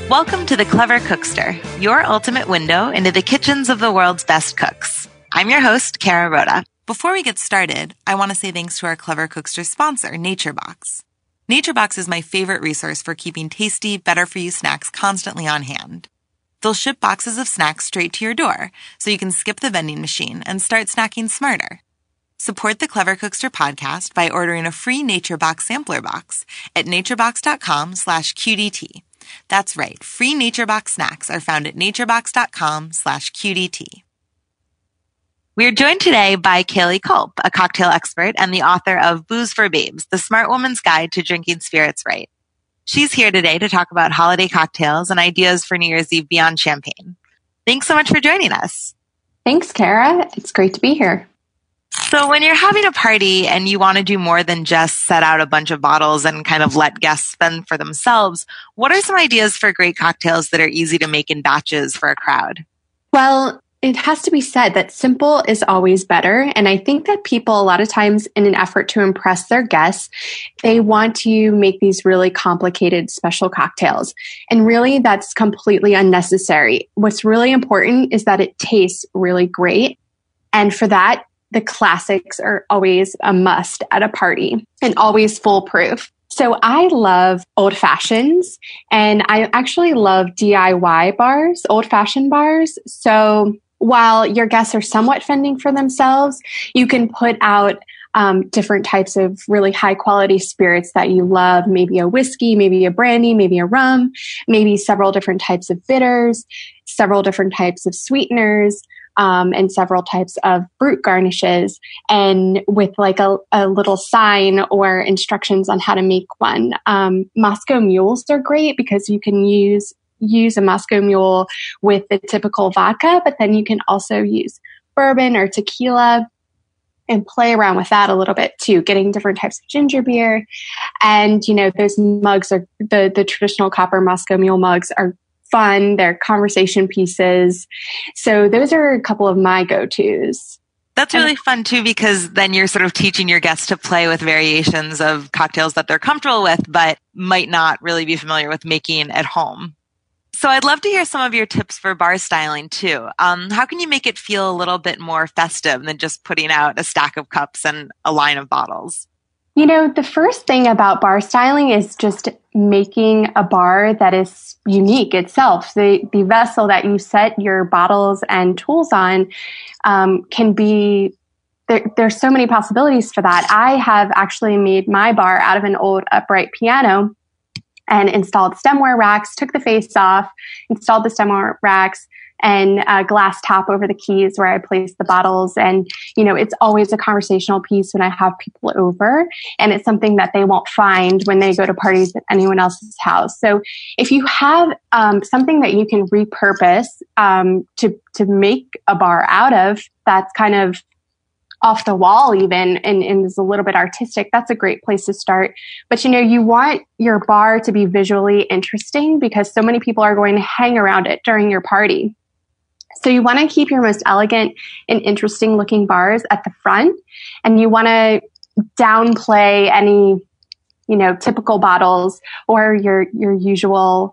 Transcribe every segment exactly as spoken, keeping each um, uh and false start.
Welcome to The Clever Cookster, your ultimate window into the kitchens of the world's best cooks. I'm your host, Kara Rhoda. Before we get started, I want to say thanks to our Clever Cookster sponsor, NatureBox. NatureBox is my favorite resource for keeping tasty, better-for-you snacks constantly on hand. They'll ship boxes of snacks straight to your door, so you can skip the vending machine and start snacking smarter. Support the Clever Cookster podcast by ordering a free NatureBox sampler box at naturebox.com slash QDT. That's right, free NatureBox snacks are found at naturebox.com slash QDT. We're joined today by Kaylee Culp, a cocktail expert and the author of Booze for Babes, The Smart Woman's Guide to Drinking Spirits Right. She's here today to talk about holiday cocktails and ideas for New Year's Eve beyond champagne. Thanks so much for joining us. Thanks, Kara. It's great to be here. So when you're having a party and you want to do more than just set out a bunch of bottles and kind of let guests spend for themselves, what are some ideas for great cocktails that are easy to make in batches for a crowd? Well, it has to be said that simple is always better. And I think that people, a lot of times in an effort to impress their guests, they want to make these really complicated special cocktails. And really, that's completely unnecessary. What's really important is that it tastes really great. And for that, the classics are always a must at a party and always foolproof. So I love old fashions, and I actually love D I Y bars, old fashioned bars. So while your guests are somewhat fending for themselves, you can put out um, different types of really high quality spirits that you love, maybe a whiskey, maybe a brandy, maybe a rum, maybe several different types of bitters, several different types of sweeteners, um, and several types of fruit garnishes, and with like a, a little sign or instructions on how to make one. Um, Moscow mules are great because you can use use a Moscow mule with the typical vodka, but then you can also use bourbon or tequila and play around with that a little bit too, getting different types of ginger beer. And, you know, those mugs are the, the traditional copper Moscow mule mugs are fun. They're conversation pieces. So those are a couple of my go-tos. That's really fun too, because then you're sort of teaching your guests to play with variations of cocktails that they're comfortable with, but might not really be familiar with making at home. So I'd love to hear some of your tips for bar styling too. Um, how can you make it feel a little bit more festive than just putting out a stack of cups and a line of bottles? You know, the first thing about bar styling is just making a bar that is unique itself. The the vessel that you set your bottles and tools on um, can be, there, there's so many possibilities for that. I have actually made my bar out of an old upright piano and installed stemware racks, took the face off, installed the stemware racks, and a glass top over the keys where I place the bottles. And, you know, it's always a conversational piece when I have people over, and it's something that they won't find when they go to parties at anyone else's house. So if you have um, something that you can repurpose um, to, to make a bar out of, that's kind of off the wall even and, and is a little bit artistic, that's a great place to start. But, you know, you want your bar to be visually interesting because so many people are going to hang around it during your party. So you want to keep your most elegant and interesting looking bars at the front, and you want to downplay any, you know, typical bottles or your, your usual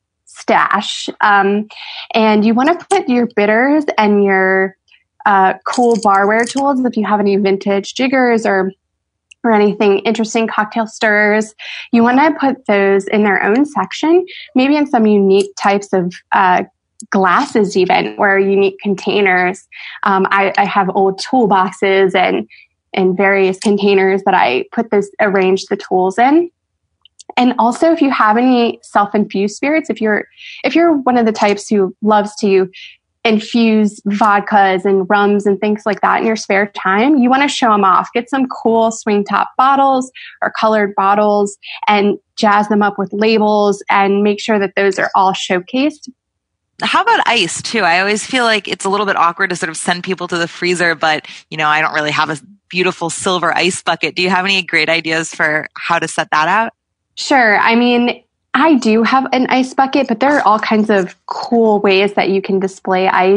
stash. Um, and you want to put your bitters and your Uh, cool barware tools, if you have any vintage jiggers or or anything interesting, cocktail stirrers, you want to put those in their own section, maybe in some unique types of uh, glasses even, or unique containers. Um, I, I have old toolboxes and and various containers that I put this, arrange the tools in. And also, if you have any self-infused spirits, if you're if you're one of the types who loves to infuse vodkas and rums and things like that in your spare time, you want to show them off. Get some cool swing top bottles or colored bottles and jazz them up with labels and make sure that those are all showcased. How about ice too? I always feel like it's a little bit awkward to sort of send people to the freezer, but you know, I don't really have a beautiful silver ice bucket. Do you have any great ideas for how to set that out? Sure. I mean, I do have an ice bucket, but there are all kinds of cool ways that you can display ice.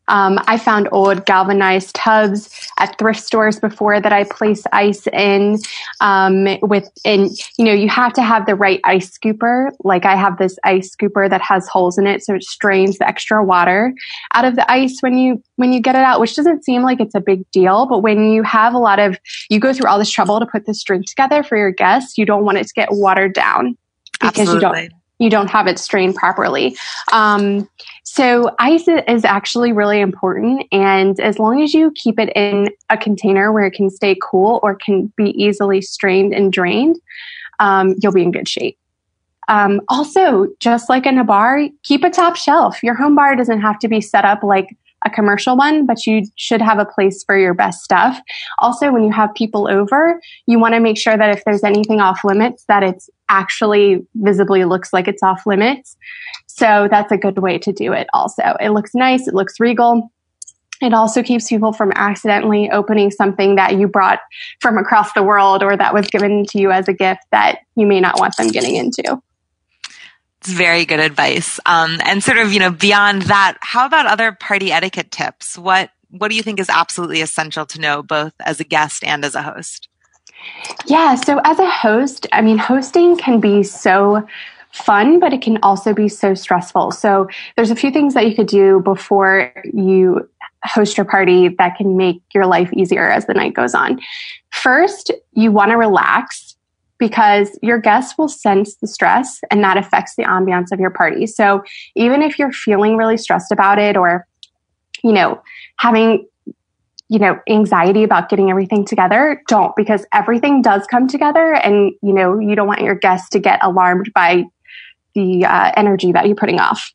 Um, I found old galvanized tubs at thrift stores before that I place ice in. Um, with, and you know, you have to have the right ice scooper. Like I have this ice scooper that has holes in it, so it strains the extra water out of the ice when you when you get it out, which doesn't seem like it's a big deal. But when you have a lot of, you go through all this trouble to put this drink together for your guests, you don't want it to get watered down because Absolutely. you don't. you don't have it strained properly. Um, so ice is actually really important. And as long as you keep it in a container where it can stay cool or can be easily strained and drained, um, you'll be in good shape. Um, also, just like in a bar, keep a top shelf. Your home bar doesn't have to be set up like a commercial one, but you should have a place for your best stuff. Also, when you have people over, you want to make sure that if there's anything off limits, that it's actually visibly looks like it's off limits. So that's a good way to do it also. It looks nice. It looks regal. It also keeps people from accidentally opening something that you brought from across the world or that was given to you as a gift that you may not want them getting into. It's very good advice. Um, and sort of, you know, beyond that, how about other party etiquette tips? What What do you think is absolutely essential to know, both as a guest and as a host? Yeah. So as a host, I mean, hosting can be so fun, but it can also be so stressful. So there's a few things that you could do before you host your party that can make your life easier as the night goes on. First, you want to relax, because your guests will sense the stress and that affects the ambiance of your party. So even if you're feeling really stressed about it or, you know, having, you know, anxiety about getting everything together, don't, because everything does come together and, you know, you don't want your guests to get alarmed by the uh, energy that you're putting off.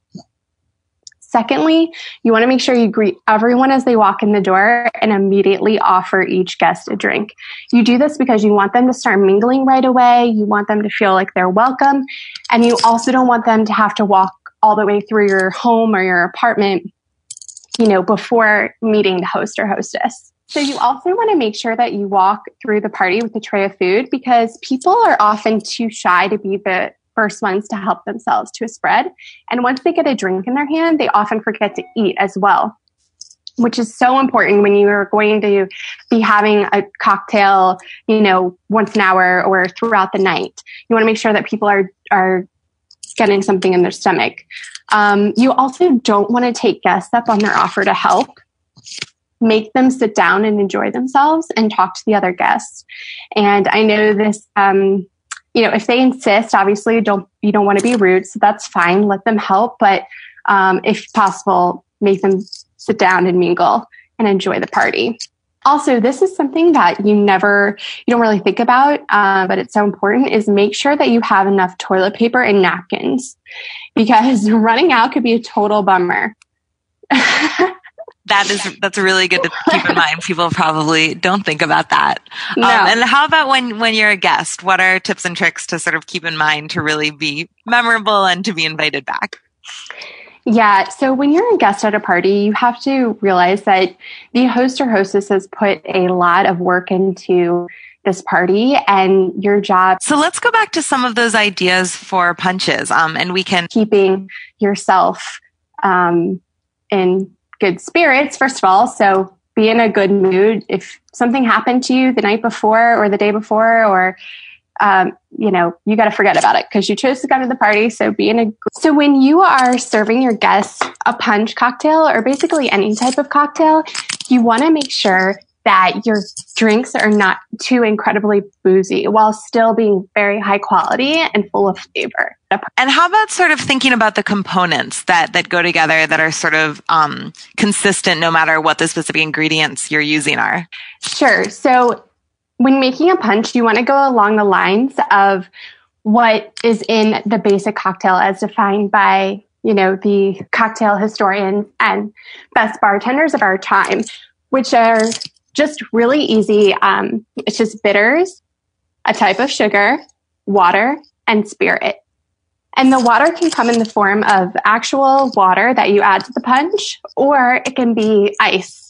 Secondly, you want to make sure you greet everyone as they walk in the door and immediately offer each guest a drink. You do this because you want them to start mingling right away. You want them to feel like they're welcome. And you also don't want them to have to walk all the way through your home or your apartment, you know, before meeting the host or hostess. So you also want to make sure that you walk through the party with a tray of food, because people are often too shy to be the first ones to help themselves to a spread. And once they get a drink in their hand, they often forget to eat as well, which is so important when you are going to be having a cocktail, you know, once an hour or throughout the night. You want to make sure that people are, are getting something in their stomach. Um, you also don't want to take guests up on their offer to help. Make them sit down and enjoy themselves and talk to the other guests. And I know this, um, you know, if they insist, obviously don't, you don't want to be rude, so that's fine. Let them help. But um, if possible, make them sit down and mingle and enjoy the party. Also, this is something that you never, you don't really think about, uh, but it's so important, is make sure that you have enough toilet paper and napkins, because running out could be a total bummer. That is, that's really good to keep in mind. People probably don't think about that. No. Um, and how about when, when you're a guest? What are tips and tricks to sort of keep in mind to really be memorable and to be invited back? Yeah. So when you're a guest at a party, you have to realize that the host or hostess has put a lot of work into this party and your job. So let's go back to some of those ideas for punches. Um, and we can keeping yourself um, in good spirits, first of all. So be in a good mood. If something happened to you the night before or the day before, or, um, you know, you got to forget about it because you chose to come to the party. So be in a, so when you are serving your guests a punch cocktail or basically any type of cocktail, you want to make sure that your drinks are not too incredibly boozy while still being very high quality and full of flavor. And how about sort of thinking about the components that, that go together that are sort of um, consistent no matter what the specific ingredients you're using are? Sure. So when making a punch, you want to go along the lines of what is in the basic cocktail as defined by, you know, the cocktail historians and best bartenders of our time, which are just really easy. Um, it's just bitters, a type of sugar, water, and spirit. And the water can come in the form of actual water that you add to the punch, or it can be ice.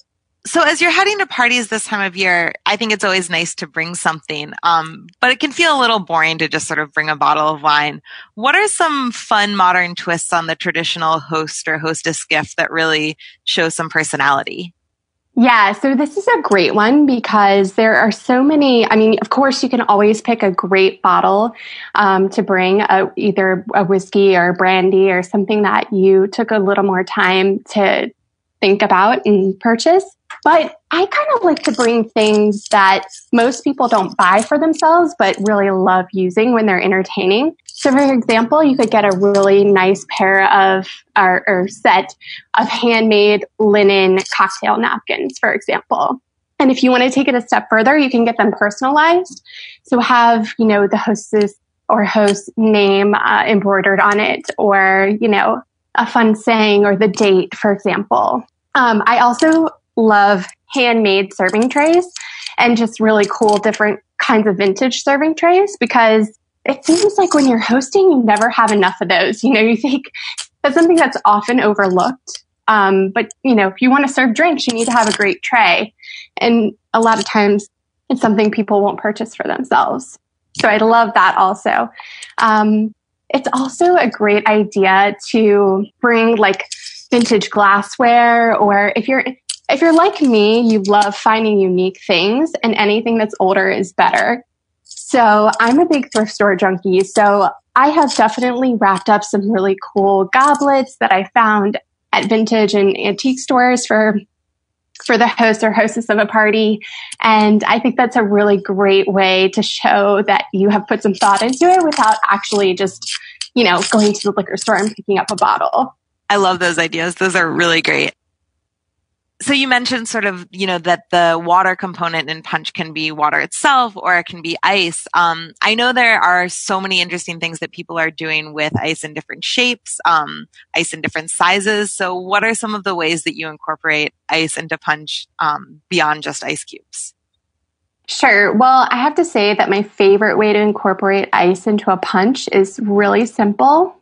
So as you're heading to parties this time of year, I think it's always nice to bring something, um, but it can feel a little boring to just sort of bring a bottle of wine. What are some fun modern twists on the traditional host or hostess gift that really show some personality? Yeah, so this is a great one because there are so many. I mean, of course, you can always pick a great bottle um, to bring, a, either a whiskey or a brandy or something that you took a little more time to think about and purchase. But I kind of like to bring things that most people don't buy for themselves, but really love using when they're entertaining. So for example, you could get a really nice pair of, or, or set of handmade linen cocktail napkins, for example. And if you want to take it a step further, you can get them personalized. So have, you know, the hostess or host name uh, embroidered on it, or, you know, a fun saying or the date, for example. Um, I also love handmade serving trays and just really cool different kinds of vintage serving trays, because it seems like when you're hosting, you never have enough of those. You know, you think that's something that's often overlooked. Um, but, you know, if you want to serve drinks, you need to have a great tray. And a lot of times it's something people won't purchase for themselves. So I love that also. Um, it's also a great idea to bring like vintage glassware, or if you're If you're like me, you love finding unique things, and anything that's older is better. So I'm a big thrift store junkie. So I have definitely wrapped up some really cool goblets that I found at vintage and antique stores for for the host or hostess of a party. And I think that's a really great way to show that you have put some thought into it without actually just, you know, going to the liquor store and picking up a bottle. I love those ideas. Those are really great. So you mentioned sort of, you know, that the water component in punch can be water itself, or it can be ice. Um, I know there are so many interesting things that people are doing with ice in different shapes, um, ice in different sizes. So what are some of the ways that you incorporate ice into punch um, beyond just ice cubes? Sure. Well, I have to say that my favorite way to incorporate ice into a punch is really simple.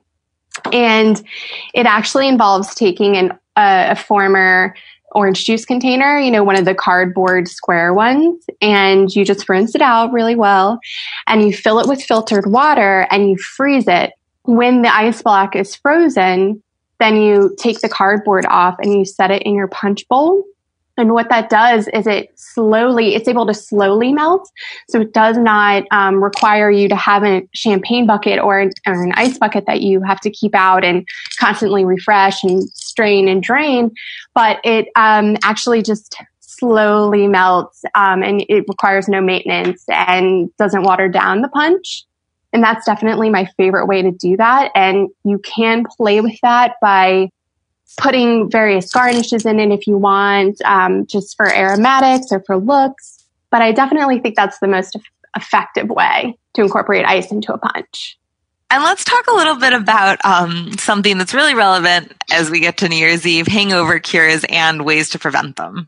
And it actually involves taking an, uh, a former orange juice container, you know, one of the cardboard square ones, and you just rinse it out really well, and you fill it with filtered water and you freeze it. When the ice block is frozen, then you take the cardboard off and you set it in your punch bowl. And what that does is it slowly, it's able to slowly melt. So it does not um, require you to have a champagne bucket or an, or an ice bucket that you have to keep out and constantly refresh and strain and drain. But it um, actually just slowly melts, um, and it requires no maintenance and doesn't water down the punch. And that's definitely my favorite way to do that. And you can play with that by putting various garnishes in it if you want, um, just for aromatics or for looks. But I definitely think that's the most effective way to incorporate ice into a punch. And let's talk a little bit about um, something that's really relevant as we get to New Year's Eve, hangover cures and ways to prevent them.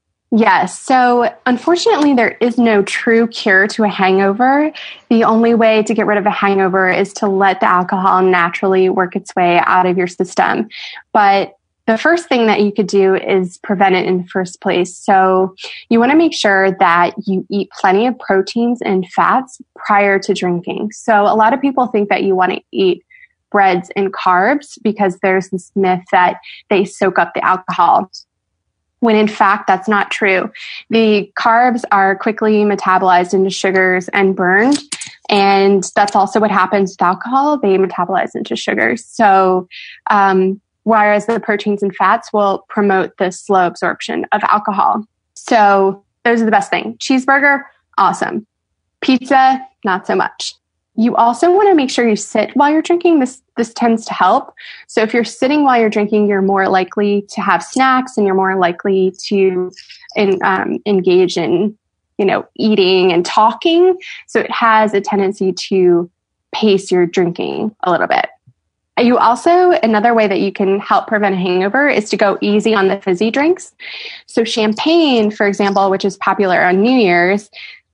Yes. So unfortunately, there is no true cure to a hangover. The only way to get rid of a hangover is to let the alcohol naturally work its way out of your system. But the first thing that you could do is prevent it in the first place. So you want to make sure that you eat plenty of proteins and fats prior to drinking. So a lot of people think that you want to eat breads and carbs because there's this myth that they soak up the alcohol, when in fact, that's not true. The carbs are quickly metabolized into sugars and burned. And that's also what happens with alcohol. They metabolize into sugars. So, um, whereas the proteins and fats will promote the slow absorption of alcohol. So those are the best thing. Cheeseburger, awesome. Pizza, not so much. You also want to make sure you sit while you're drinking. This this tends to help. So if you're sitting while you're drinking, you're more likely to have snacks and you're more likely to in, um, engage in, you know, eating and talking. So it has a tendency to pace your drinking a little bit. You also, another way that you can help prevent a hangover is to go easy on the fizzy drinks. So champagne, for example, which is popular on New Year's,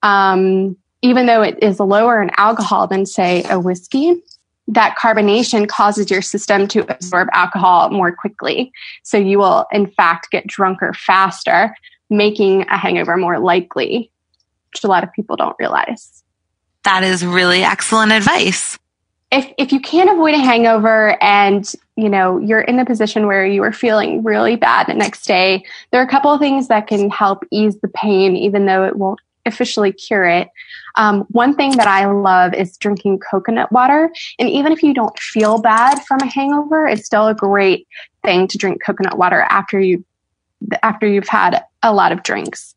um, even though it is lower in alcohol than, say, a whiskey, that carbonation causes your system to absorb alcohol more quickly. So you will, in fact, get drunker faster. making a hangover more likely, which a lot of people don't realize. That is really excellent advice. If if you can't avoid a hangover and, you know, you're in the position where you are feeling really bad the next day, there are a couple of things that can help ease the pain, even though it won't officially cure it. Um, one thing that I love is drinking coconut water. And even if you don't feel bad from a hangover, it's still a great thing to drink coconut water after you after you've had a lot of drinks.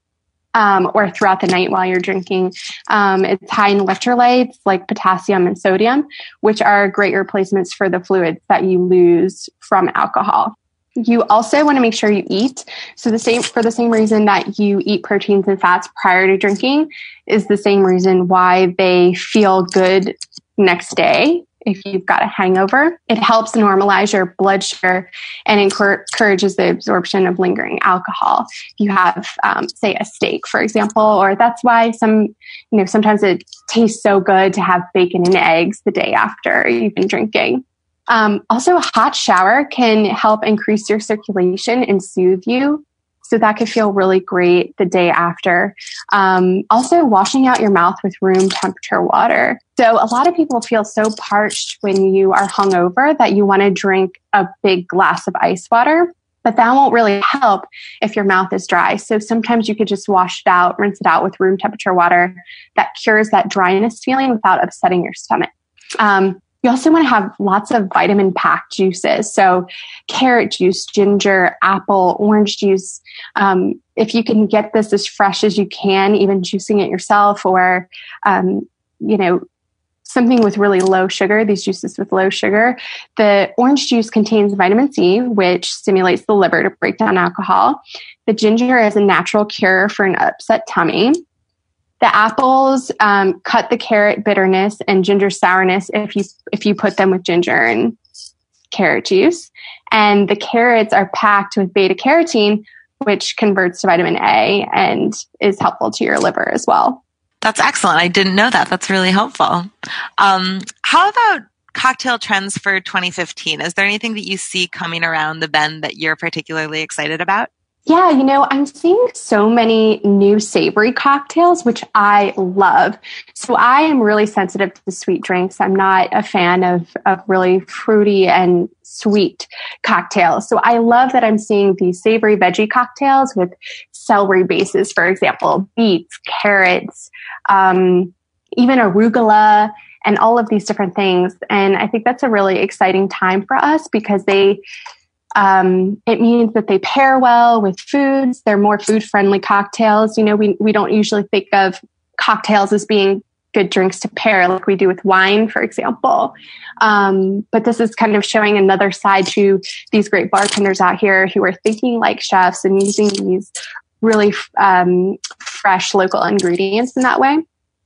Um, or throughout the night while you're drinking. Um, it's high in electrolytes like potassium and sodium, which are great replacements for the fluids that you lose from alcohol. You also want to make sure you eat. So the same, for the same reason that you eat proteins and fats prior to drinking is the same reason why they feel good next day. If you've got a hangover, it helps normalize your blood sugar and encourages the absorption of lingering alcohol. You have, um, say, a steak, for example, or that's why some, you know, sometimes it tastes so good to have bacon and eggs the day after you've been drinking. Um, also, a hot shower can help increase your circulation and soothe you. So that could feel really great the day after. Um, also, washing out your mouth with room temperature water. So a lot of people feel so parched when you are hungover that you want to drink a big glass of ice water, but that won't really help if your mouth is dry. So sometimes you could just wash it out, rinse it out with room temperature water. That cures that dryness feeling without upsetting your stomach. Um, You also want to have lots of vitamin-packed juices. So carrot juice, ginger, apple, orange juice. Um, if you can get this as fresh as you can, even juicing it yourself or, um, you know, something with really low sugar, these juices with low sugar. The orange juice contains vitamin C, which stimulates the liver to break down alcohol. The ginger is a natural cure for an upset tummy. The apples um, cut the carrot bitterness and ginger sourness if you if you put them with ginger and carrot juice. And the carrots are packed with beta carotene, which converts to vitamin A and is helpful to your liver as well. That's excellent. I didn't know that. That's really helpful. Um, how about cocktail trends for twenty fifteen? Is there anything that you see coming around the bend that you're particularly excited about? Yeah, you know, I'm seeing so many new savory cocktails, which I love. So I am really sensitive to sweet drinks. I'm not a fan of, of really fruity and sweet cocktails. So I love that I'm seeing these savory veggie cocktails with celery bases, for example, beets, carrots, um, even arugula, and all of these different things. And I think that's a really exciting time for us because they Um, it means that they pair well with foods. They're more food-friendly cocktails. You know, we, we don't usually think of cocktails as being good drinks to pair like we do with wine, for example. Um, but this is kind of showing another side to these great bartenders out here who are thinking like chefs and using these really um, fresh local ingredients in that way.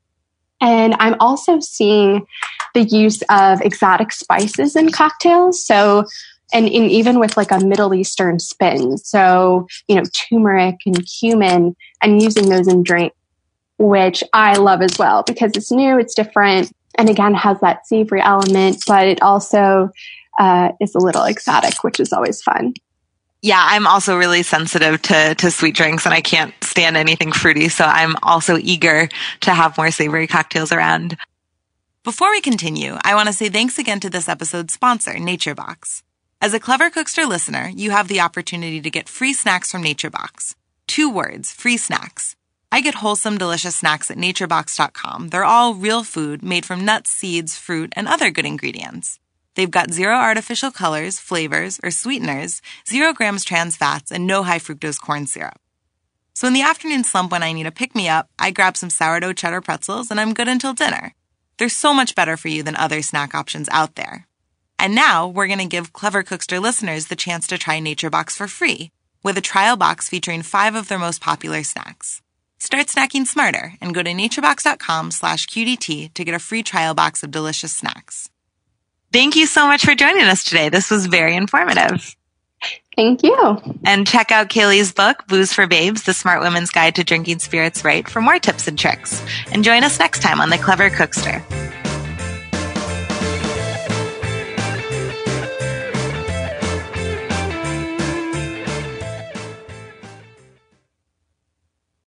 And I'm also seeing the use of exotic spices in cocktails. So And, and even with like a Middle Eastern spin. So, you know, turmeric and cumin and using those in drink, which I love as well because it's new, it's different, and again, has that savory element, but it also uh, is a little exotic, which is always fun. Yeah, I'm also really sensitive to, to sweet drinks and I can't stand anything fruity. So I'm also eager to have more savory cocktails around. Before we continue, I want to say thanks again to this episode's sponsor, NatureBox. As a Clever Cookster listener, you have the opportunity to get free snacks from NatureBox. Two words, free snacks. I get wholesome, delicious snacks at nature box dot com. They're all real food made from nuts, seeds, fruit, and other good ingredients. They've got zero artificial colors, flavors, or sweeteners, zero grams trans fats, and no high fructose corn syrup. So in the afternoon slump when I need a pick-me-up, I grab some sourdough cheddar pretzels and I'm good until dinner. They're so much better for you than other snack options out there. And now we're going to give Clever Cookster listeners the chance to try NatureBox for free with a trial box featuring five of their most popular snacks. Start snacking smarter and go to nature box dot com slash Q D T to get a free trial box of delicious snacks. Thank you so much for joining us today. This was very informative. Thank you. And check out Kaylee's book, Booze for Babes, The Smart Women's Guide to Drinking Spirits Right for more tips and tricks. And join us next time on The Clever Cookster.